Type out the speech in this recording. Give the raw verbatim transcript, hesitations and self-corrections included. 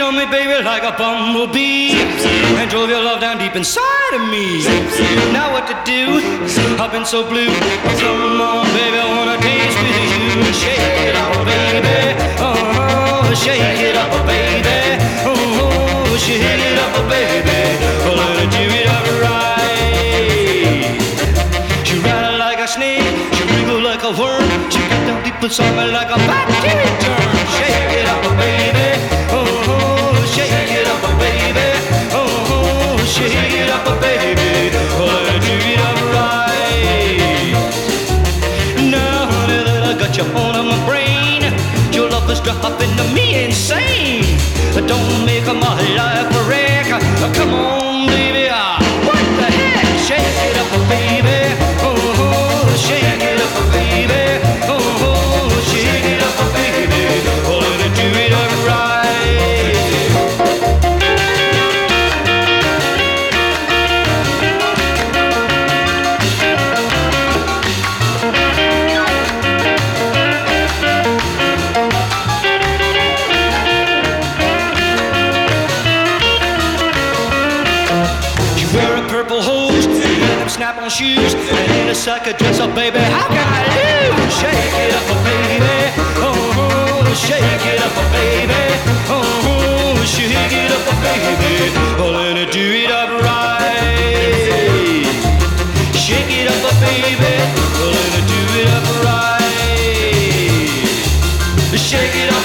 stung me, baby, like a bumblebee, and drove your love down deep inside of me. Now what to do? I've been so blue. Come on, baby, I wanna dance with you. Shake it up, baby. Oh, shake it up, baby. Oh, shake it up, baby. Well, let her do it up right. She rattled like a snake, she wriggled like a worm, she got down deep inside me like a bacteria germ. Shake it up, baby. Oh, shake it up, baby. Oh, shake it up, baby. Well, let her do it up right. Now, honey, that I got you on my brain, your love is driving me insane. Don't make my life a wreck. Come on, baby. What the heck? Shake it up, baby. Oh, shake it up, baby. Oh, shake it up, baby. Oh, let it do it up right. Purple hose, them snap-on shoes, and in a sucker dress up, baby, how can I lose? Shake it up, baby. Oh, shake it up, baby. Oh, shake it up, baby. Oh, let her do it up right. Shake it up, baby. Oh, let her do it up right. Shake it up.